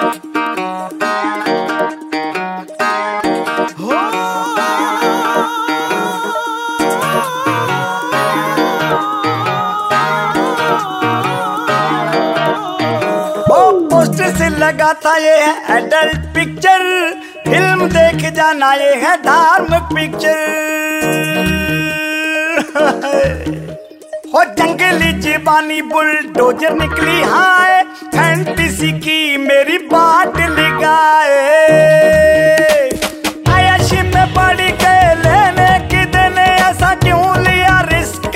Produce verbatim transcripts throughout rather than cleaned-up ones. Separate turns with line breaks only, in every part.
लगाता ये है एडल्ट पिक्चर, फिल्म देख जाना ये है धार्मिक पिक्चर। हो जंगली जीवानी बुलडोजर निकली हाय, फैंटेसी की मेरी बाट लगाए। आयाशी में पड़ी गए लेने की देने, ऐसा क्यों लिया रिस्क।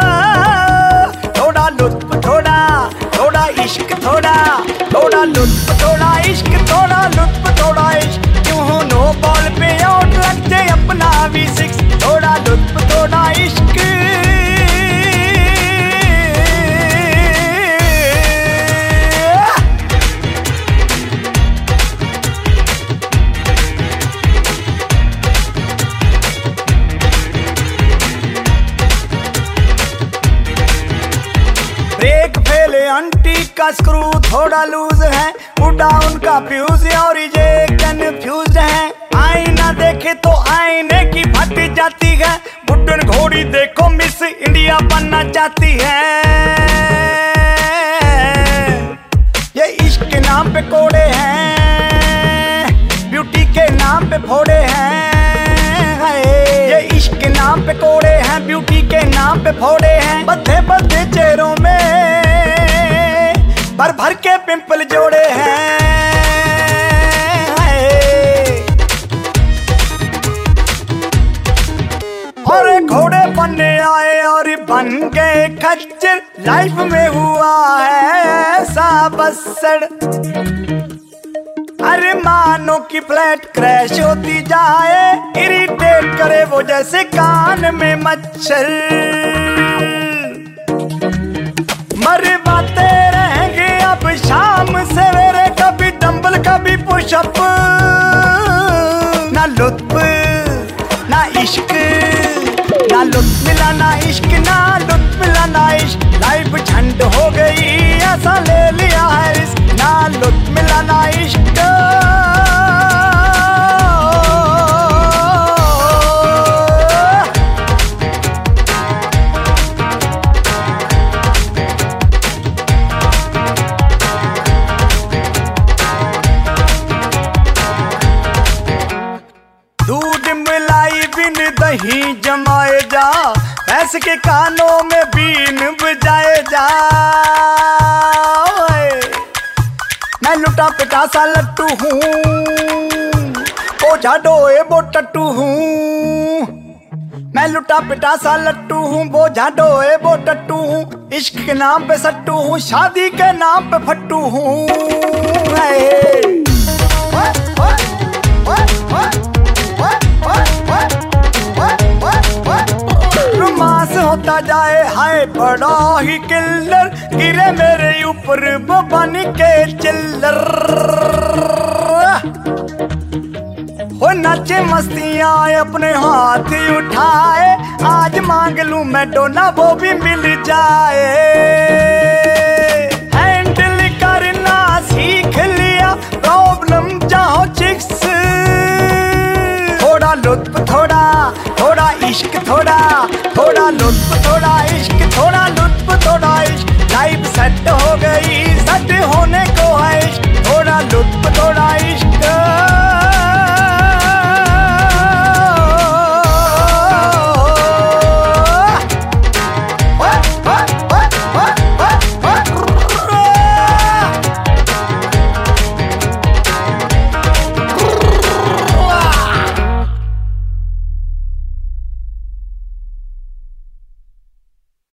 थोड़ा लुत्फ थोड़ा थोड़ा इश्क थोड़ा थोड़ा लुत्फ थोड़ा इश्क थोड़ा लुत्फ थोड़ा इश्क, क्यों हो नो बॉल पे आउट लग जाए अपना वी सिक्स। थोड़ा लुत्फ थोड़ा इश्क ब्रेक फेले आंटी का स्क्रू थोड़ा लूज है, उड़ा उनका फ्यूज और ये कंफ्यूज है। आईना देखे तो आईने की फट जाती है, बुड्ढन घोड़ी देखो मिस इंडिया बनना चाहती है। ये इश्क के नाम पे कोड़े हैं, ब्यूटी के नाम पे फोड़े हैं। ये इश्क के नाम पे कोड़े हैं, ब्यूटी के नाम पे फोड़े हैं। बद्धे बद्धे चेहरों में भर भर के पिंपल जोड़े हैं। और घोड़े बनने आए और बन गए खच्चर, लाइफ में हुआ है ऐसा बसड़। अरे मानो की फ्लैट क्रैश होती जाए, इरिटेट करे वो जैसे कान में मच्छर। मरवाते रहेंगे अब शाम सवेरे, कभी डंबल कभी पुशअप। ना लुत्फ ना इश्क, ना लुत्फ मिला ना इश्क, ना लुत्फ मिला ना इश्क। लाइफ झंड हो गई ऐसा ले लिया है रिस्क, ना लुत्फ मिला ना इश्क। दूध मिलाई बिन दही जमाए जा, भैंस के कानों में बीन बजाए जा। मैं लुटा पिटा सा लट्टू हूँ, बोझा डोए वो टट्टू हूँ। मैं लुटा पिटा सा लट्टू हूँ, बोझा डोए वो टट्टू हूँ। इश्क के नाम पे सट्टू हूँ, शादी के नाम पे फट्टू हूँ। रोमांस होता जाए हाय बड़ा ही किल्लर, गिरे मेरे ऊपर वो बन के चिल्लर। हो नाचे मस्तियां अपने हाथ उठाए, आज मांग लूं मैं डोना वो भी मिल जाए। हैंडल करना सीख लिया प्रॉब्लम चाहो चिक्स। थोड़ा लुत्फ थोड़ा थोड़ा इश्क थोड़ा थोड़ा लुत्फ थोड़ा इश्क थोड़ा लुत्फ थोड़ा इश्क। लाइफ सेट हो गई, सेट होने को है इश्क।